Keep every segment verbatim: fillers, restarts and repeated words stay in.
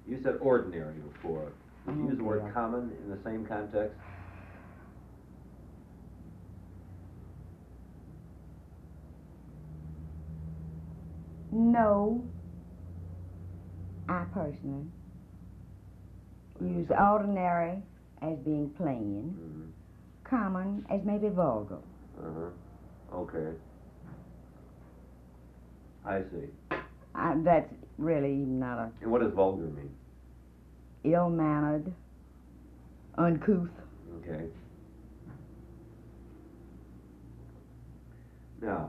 You said ordinary before. Did you Oh, use the word dear. common in the same context? No. I personally use ordinary as being plain, Mm-hmm. common as maybe vulgar. Uh-huh. Okay. I see. I, that's really not a And what does vulgar mean? ill-mannered, uncouth. Okay. Now,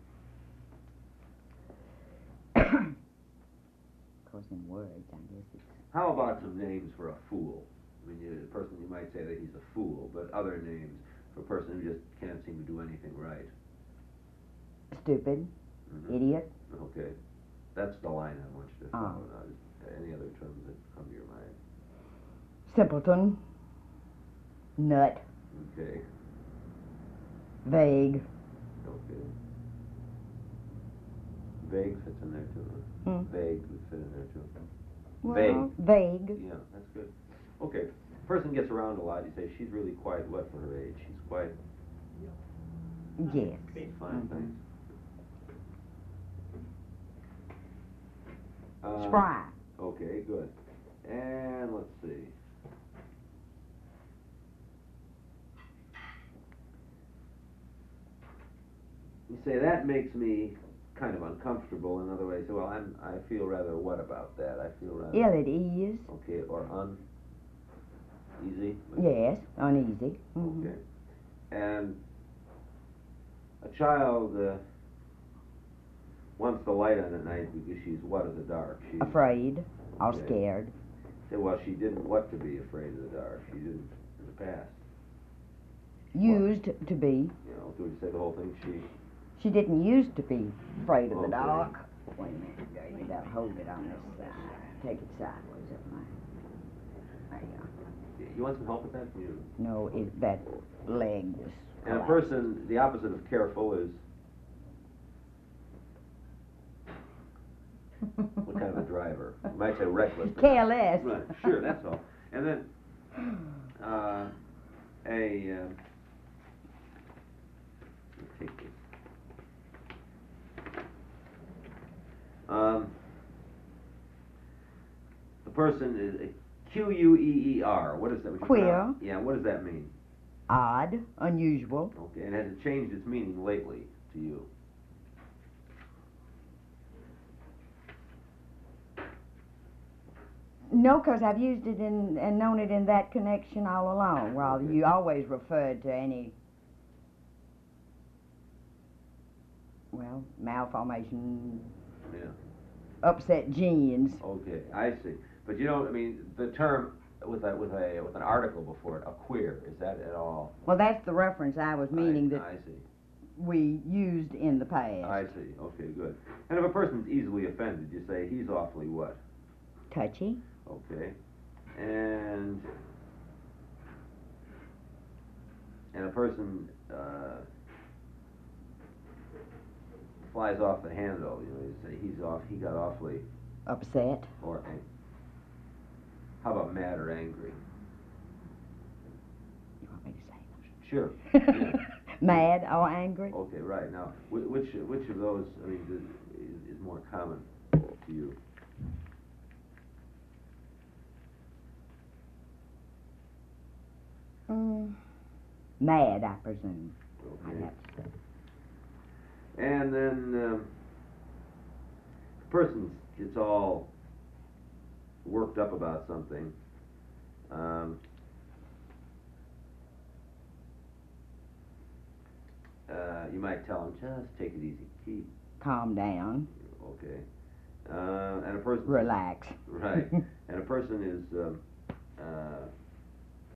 Of course, in words, I guess it's how about some names for a fool? I mean, you, a person, you might say that he's a fool, but other names for a person who just can't seem to do anything right. stupid, Mhm. idiot. Okay. That's the line I want you to Oh. follow now. Just any other terms that come to your mind. Simpleton, nut, Okay. vague. Okay. Vague fits in there too. Huh? Hmm. Vague would fit in there too. Well, Vague. vague. Yeah, that's good. Okay. Person gets around a lot. You say she's really quite what for her age? She's quite Yes. fine. Mhm. Thanks. Uh, Spry. Okay, good. And let's see. You say that makes me kind of uncomfortable. In other ways, well, I'm I feel rather what about that? I feel rather Ill at ease. okay or uneasy. Yes, uneasy. Mhm. Okay. And a child uh, wants the light on at night because she's what in the dark? She's Afraid or Okay. scared. Say, well, she didn't what to be afraid of the dark. She didn't in the past. Used to be. You know, do we say the whole thing? She. She didn't used to be afraid of the Okay. dark. Wait a minute, Dave. You gotta hold it on this side. Take it sideways up my. There you You want some help with that? You. go. No, it, that leg just. And a collapsed. person, the opposite of careful is what kind of a driver? You might say reckless. but- Careless. Right, sure, that's all. And then uh, a uh, let's take this. Um, the person is a Q U E E R. What is that? Would you Queer. pronounce- Yeah, what does that mean? Odd, unusual. Okay, and has it changed its meaning lately to you? No, 'cause I've used it in and known it in that connection all along. While Okay. you always referred to any, well, malformation, Yeah. upset genes. Okay, I see. But you don't. I mean, the term with a with a with an article before it, a queer. Is that at all? Well, that's the reference I was meaning I, that I see. we used in the past. I see. Okay, good. And if a person's easily offended, you say he's awfully what? Touchy. Okay. And and a person uh, flies off the handle. You know, you say he's off. He got awfully. Upset. Or ang- how about mad or angry? You want me to say Sure. those? Yeah. Mad or angry? Okay, right. Now, whi- which which of those, I mean, is, is more common to you? Mm. Mad, I presume. I Okay. have to say. And then um, the person gets all worked up about something. Um, uh, you might tell him, just take it easy, keep Calm down. okay. Uh, and a person Relax. right, and a person is um, uh,